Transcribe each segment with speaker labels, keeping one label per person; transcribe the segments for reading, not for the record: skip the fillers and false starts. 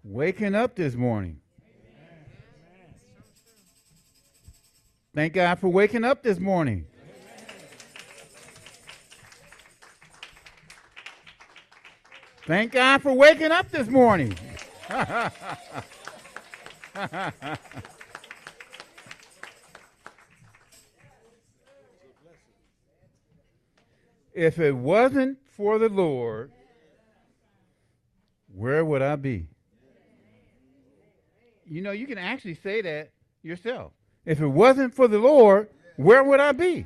Speaker 1: Waking up this morning. Thank God for waking up this morning. Thank God for waking up this morning. If it wasn't for the Lord, where would I be? You know, you can actually say that yourself. If it wasn't for the Lord, where would I be?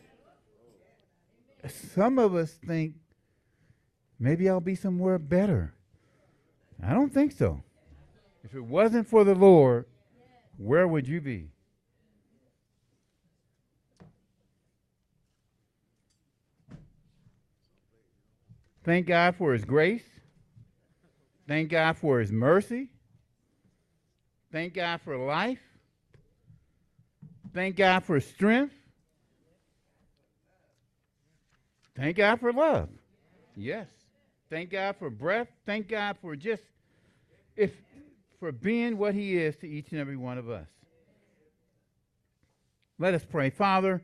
Speaker 1: Some of us think maybe I'll be somewhere better. I don't think so. If it wasn't for the Lord, where would you be? Thank God for His grace. Thank God for His mercy. Thank God for life. Thank God for strength. Thank God for love. Yes. Thank God for breath. Thank God for for being what He is to each and every one of us. Let us pray. Father,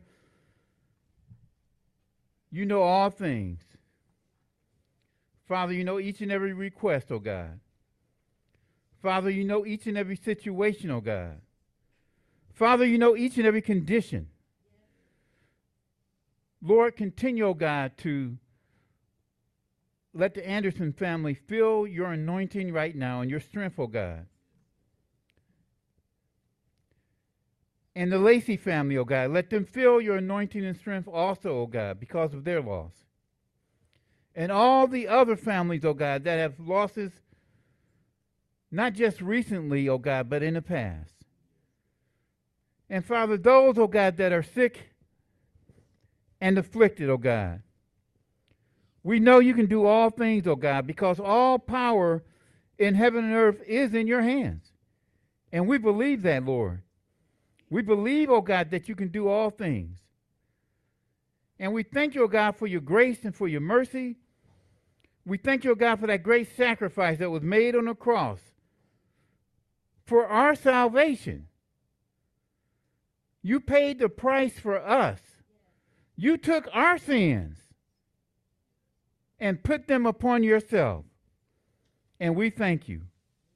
Speaker 1: you know all things. Father, you know each and every request, oh God. Father, you know each and every situation, oh God. Father, you know each and every condition. Lord, continue, oh God, to let the Anderson family feel your anointing right now and your strength, oh God. And the Lacey family, oh God, let them feel your anointing and strength also, oh God, because of their loss. And all the other families, oh God, that have losses, not just recently, oh God, but in the past. And Father, those, oh God, that are sick and afflicted, oh God. We know you can do all things, oh God, because all power in heaven and earth is in your hands. And we believe that, Lord. We believe, oh God, that you can do all things. And we thank you, oh God, for your grace and for your mercy. We thank you, oh God, for that great sacrifice that was made on the cross for our salvation. You paid the price for us. You took our sins and put them upon yourself. And we thank you.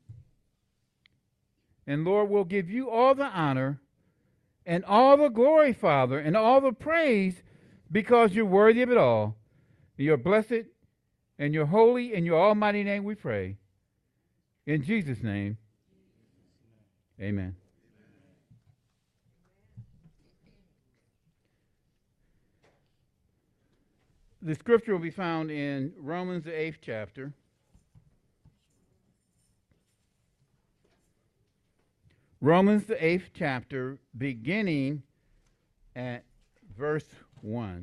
Speaker 1: And Lord, we'll give you all the honor and all the glory, Father, and all the praise because you're worthy of it all. You're blessed and your holy and your almighty name we pray. In Jesus' name, amen. The scripture will be found in Romans, the 8th chapter. Romans, the 8th chapter, beginning at verse 1.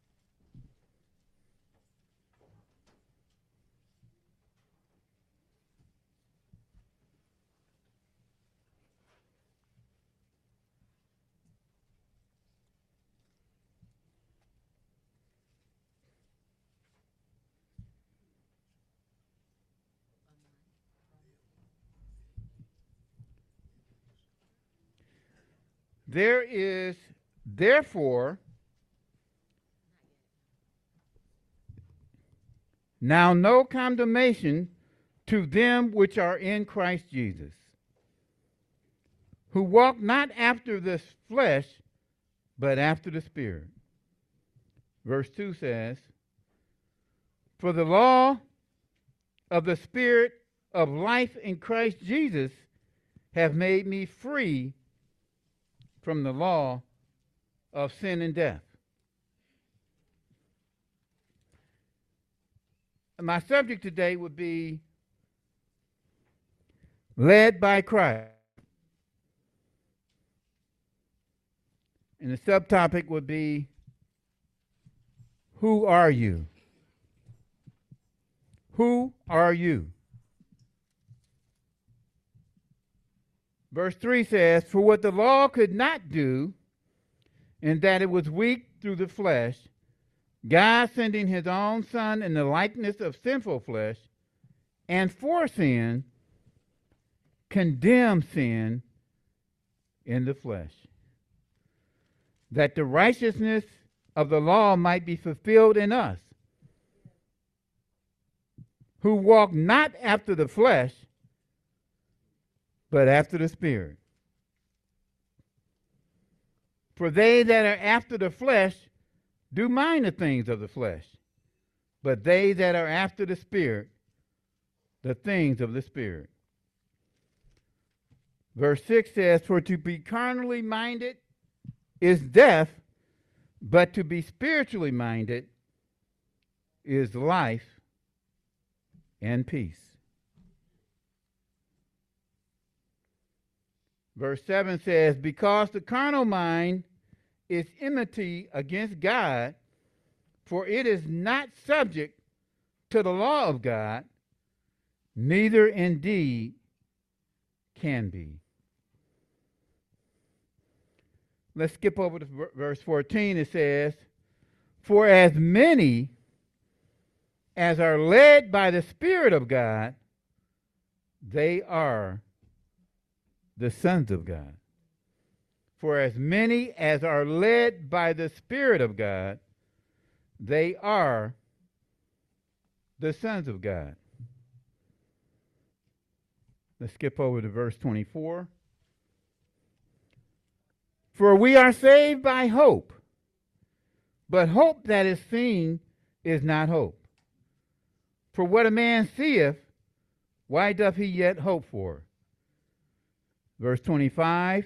Speaker 1: There is therefore now no condemnation to them which are in Christ Jesus, who walk not after the flesh, but after the Spirit. Verse 2 says, for the law of the Spirit of life in Christ Jesus have made me free from the law of sin and death. My subject today would be led by Christ. And the subtopic would be, who are you? Who are you? Verse 3 says, for what the law could not do, in that it was weak through the flesh, God sending his own Son in the likeness of sinful flesh, and for sin, condemned sin in the flesh, that the righteousness of the law might be fulfilled in us, who walk not after the flesh, but after the Spirit. For they that are after the flesh do mind the things of the flesh, but they that are after the Spirit, the things of the Spirit. Verse 6 says, for to be carnally minded is death, but to be spiritually minded is life and peace. Verse 7 says, because the carnal mind is enmity against God, for it is not subject to the law of God, neither indeed can be. Let's skip over to verse 14. It says, for as many as are led by the Spirit of God, they are the sons of God. For as many as are led by the Spirit of God, they are the sons of God. Let's skip over to verse 24. For we are saved by hope, but hope that is seen is not hope. For what a man seeth, why doth he yet hope for? Verse 25.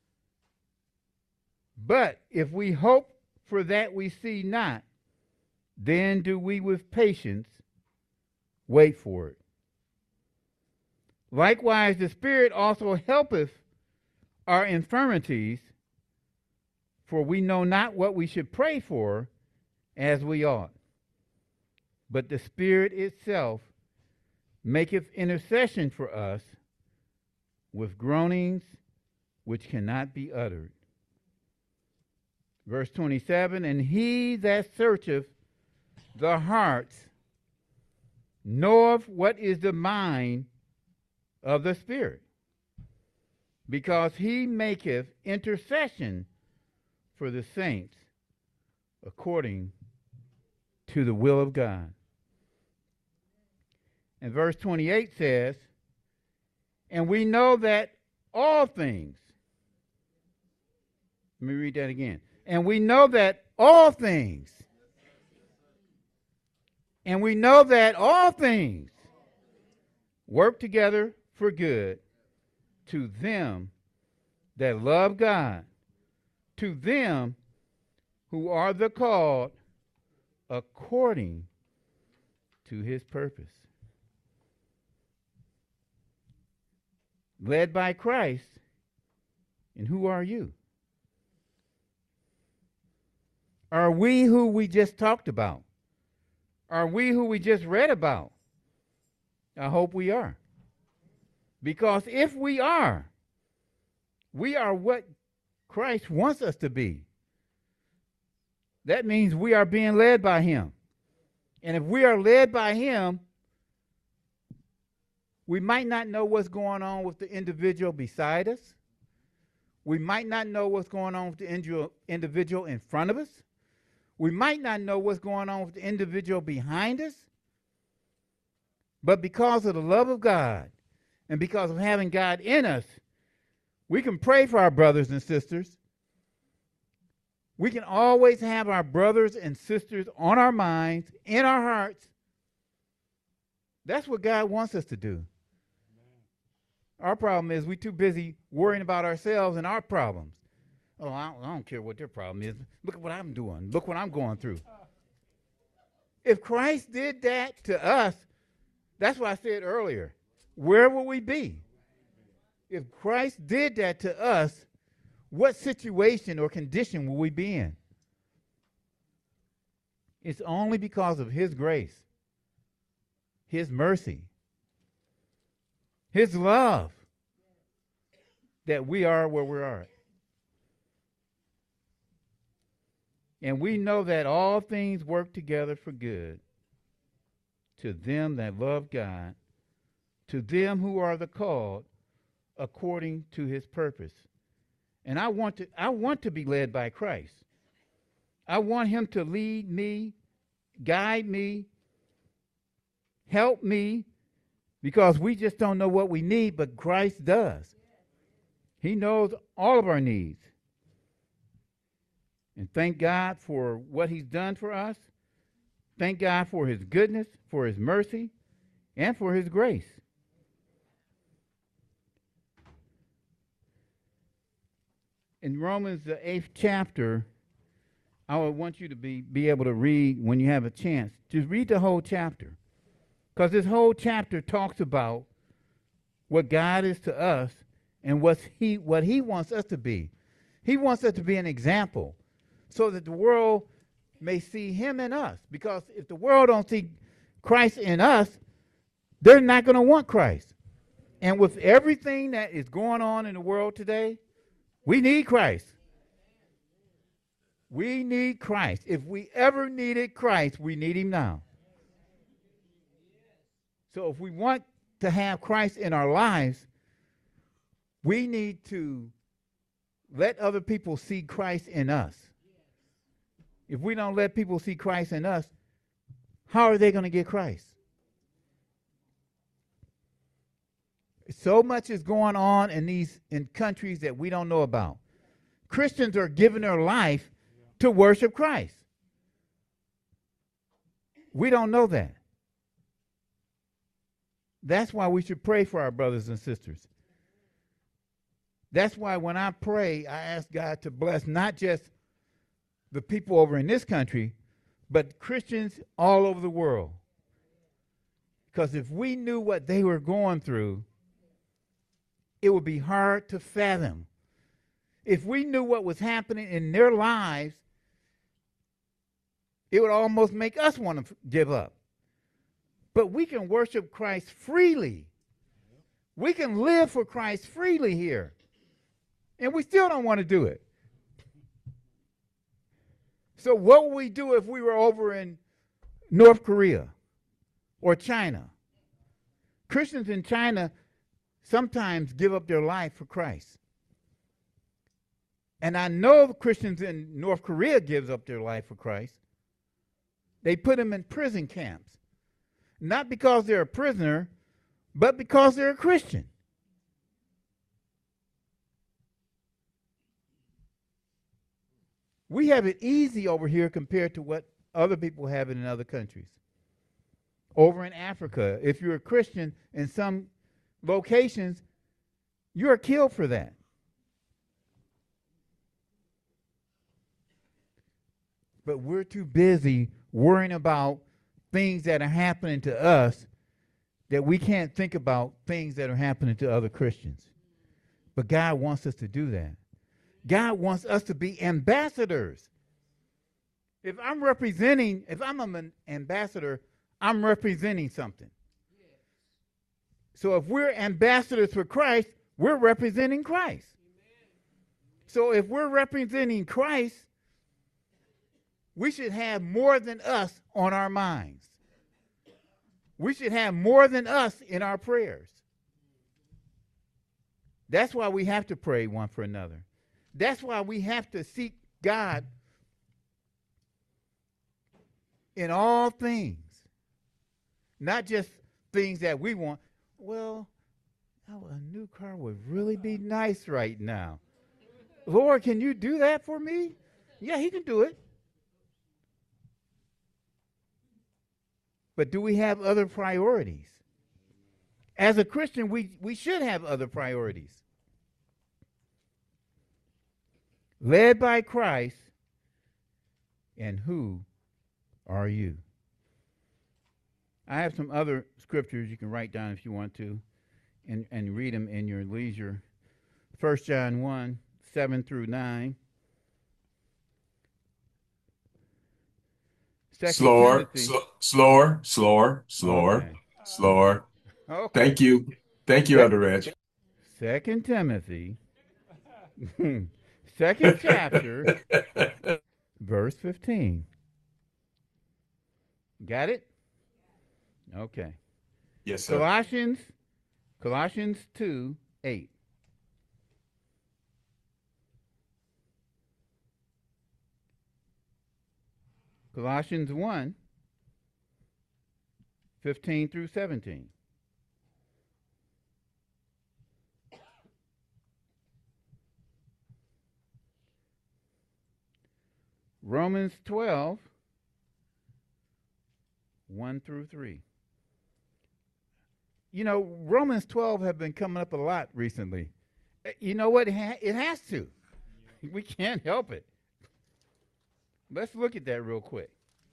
Speaker 1: But if we hope for that we see not, then do we with patience wait for it. Likewise, the Spirit also helpeth our infirmities, for we know not what we should pray for as we ought. But the Spirit itself maketh intercession for us with groanings which cannot be uttered. Verse 27, and he that searcheth the hearts knoweth what is the mind of the Spirit, because he maketh intercession for the saints according to the will of God. And verse 28 says, and we know that all things, let me read that again. And we know that all things, and we know that all things work together for good to them that love God, to them who are the called according to his purpose. Led by Christ, and who are you? Are we who we just talked about? Are we who we just read about? I hope we are. Because if we are what Christ wants us to be. That means we are being led by him. And if we are led by him, we might not know what's going on with the individual beside us. We might not know what's going on with the individual in front of us. We might not know what's going on with the individual behind us. But because of the love of God and because of having God in us, we can pray for our brothers and sisters. We can always have our brothers and sisters on our minds, in our hearts. That's what God wants us to do. Our problem is we're too busy worrying about ourselves and our problems. Oh, I don't care what their problem is. Look at what I'm doing. Look what I'm going through. If Christ did that to us, that's what I said earlier. Where will we be? If Christ did that to us, what situation or condition will we be in? It's only because of his grace, his mercy, his love that we are where we are. And we know that all things work together for good to them that love God, to them who are the called according to his purpose. And I want to be led by Christ. I want him to lead me, guide me, help me, because we just don't know what we need, but Christ does. He knows all of our needs. And thank God for what he's done for us. Thank God for his goodness, for his mercy, and for his grace. In Romans, the 8th chapter, I would want you to be able to read when you have a chance. Just read the whole chapter. Because this whole chapter talks about what God is to us and what he wants us to be. He wants us to be an example so that the world may see him in us. Because if the world don't see Christ in us, they're not going to want Christ. And with everything that is going on in the world today, we need Christ. We need Christ. If we ever needed Christ, we need him now. So if we want to have Christ in our lives, we need to let other people see Christ in us. If we don't let people see Christ in us, how are they going to get Christ? So much is going on in countries that we don't know about. Christians are giving their life to worship Christ. We don't know that. That's why we should pray for our brothers and sisters. That's why when I pray, I ask God to bless not just the people over in this country, but Christians all over the world. Because if we knew what they were going through, it would be hard to fathom. If we knew what was happening in their lives, it would almost make us want to give up. But we can worship Christ freely. We can live for Christ freely here. And we still don't want to do it. So what would we do if we were over in North Korea or China? Christians in China sometimes give up their life for Christ. And I know the Christians in North Korea gives up their life for Christ. They put them in prison camps. Not because they're a prisoner, but because they're a Christian. We have it easy over here compared to what other people have it in other countries. Over in Africa, if you're a Christian in some locations, you're killed for that. But we're too busy worrying about things that are happening to us that we can't think about things that are happening to other Christians. But God wants us to do that. God wants us to be ambassadors. If I'm an ambassador, I'm representing something. So if we're ambassadors for Christ, we're representing Christ. So if we're representing Christ, we should have more than us on our minds. We should have more than us in our prayers. That's why we have to pray one for another. That's why we have to seek God in all things. Not just things that we want. Well, a new car would really be nice right now. Lord, can you do that for me? Yeah, he can do it. But do we have other priorities? As a Christian, we should have other priorities. Led by Christ, and who are you? I have some other scriptures you can write down if you want to and read them in your leisure. 1 John 1, 7 through 9.
Speaker 2: Slower.
Speaker 1: Okay.
Speaker 2: Thank you. Thank you,
Speaker 1: Sec-
Speaker 2: Elder Reg.
Speaker 1: 2 Timothy, second chapter, verse 15. Got it? Okay.
Speaker 2: Yes, sir.
Speaker 1: Colossians 2, 8. Colossians 1, 15 through 17. Romans 12, 1 through 3. You know, Romans 12 have been coming up a lot recently. You know what? It has to. We can't help it. Let's look at that real quick.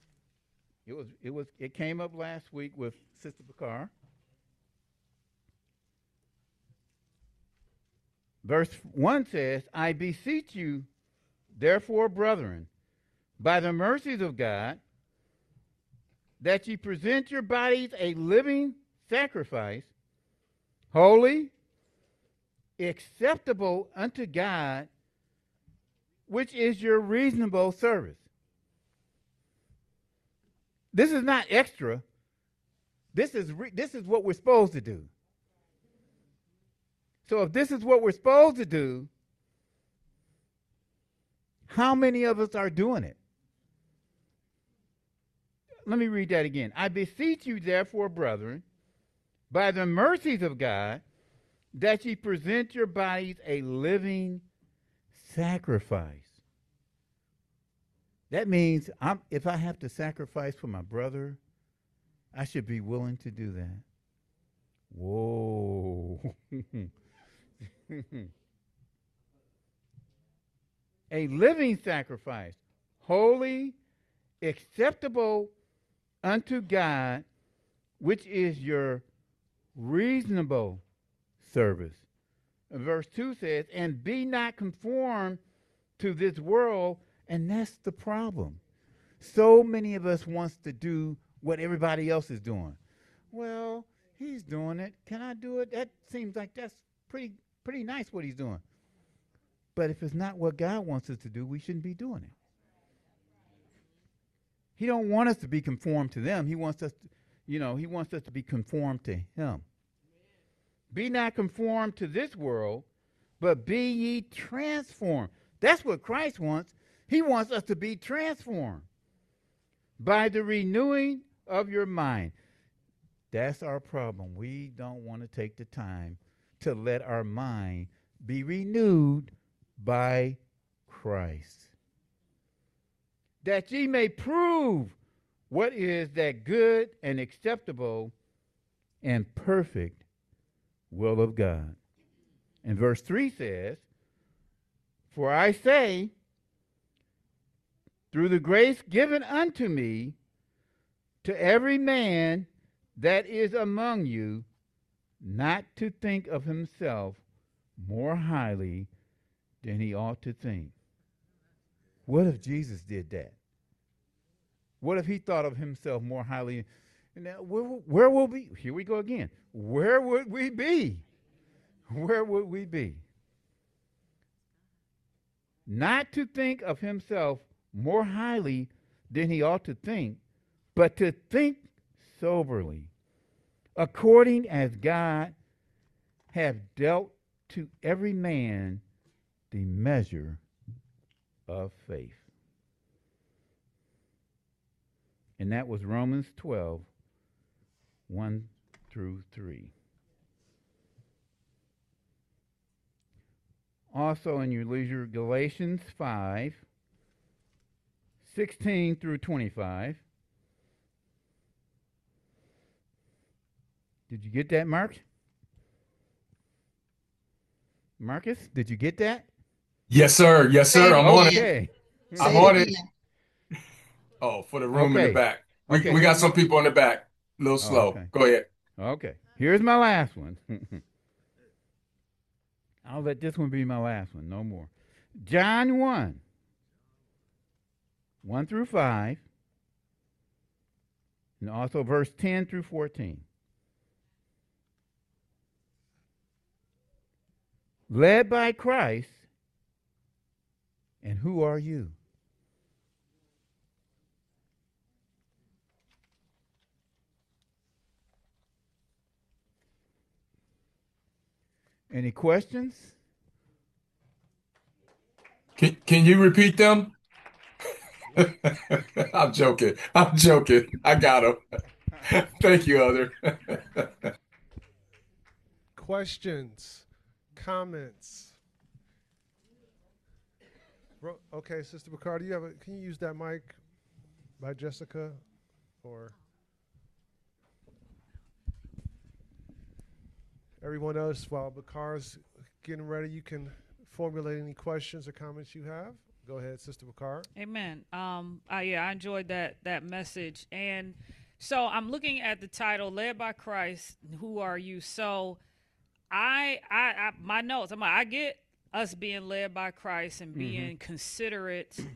Speaker 1: It came up last week with Sister Bakar. Verse 1 says, I beseech you, therefore, brethren, by the mercies of God, that ye present your bodies a living sacrifice, holy, acceptable unto God, which is your reasonable service. This is not extra. This is what we're supposed to do. So if this is what we're supposed to do, how many of us are doing it? Let me read that again. I beseech you, therefore, brethren, by the mercies of God, that ye present your bodies a living sacrifice. That means if I have to sacrifice for my brother, I should be willing to do that. Whoa. A living sacrifice, holy, acceptable unto God, which is your reasonable service. And verse 2 says, and be not conformed to this world, and that's the problem. So many of us wants to do what everybody else is doing. Well, he's doing it. Can I do it? That seems like that's pretty nice what he's doing. But if it's not what God wants us to do, we shouldn't be doing it. He don't want us to be conformed to them. He wants us to, he wants us to be conformed to him. Be not conformed to this world, but be ye transformed. That's what Christ wants. He wants us to be transformed by the renewing of your mind. That's our problem. We don't want to take the time to let our mind be renewed by Christ, that ye may prove what is that good and acceptable and perfect will of God. And verse 3 says, for I say, through the grace given unto me, to every man that is among you, not to think of himself more highly than he ought to think. What if Jesus did that? What if he thought of himself more highly? Now, where will we? Here we go again. Where would we be? Where would we be? Not to think of himself more highly than he ought to think, but to think soberly, according as God hath dealt to every man the measure of faith. And that was Romans 12, 1 through 3. Also in your leisure, Galatians 5, 16 through 25. Did you get that, Mark? Marcus, did you get that?
Speaker 2: Yes, sir. Yes, sir. I'm on it.
Speaker 1: Okay.
Speaker 2: I'm on it. Oh, for the room in the back. We got some people in the back. A little slow.
Speaker 1: Okay.
Speaker 2: Go ahead.
Speaker 1: Okay. Here's my last one. I'll let this one be my last one. No more. John 1, 1 through 5, and also verse 10 through 14. Led by Christ, and who are you? Any questions?
Speaker 2: Can you repeat them? I'm joking. I'm joking. I got him. Thank you, Elder.
Speaker 3: Questions, comments. Okay, Sister Bacardi, can you use that mic by Jessica? Or everyone else, while Bacar's getting ready, you can formulate any questions or comments you have. Go ahead, Sister Bacar.
Speaker 4: Amen. Yeah, I enjoyed that message, and so I'm looking at the title, "Led by Christ." Who are you? So, my notes. I get us being led by Christ and being considerate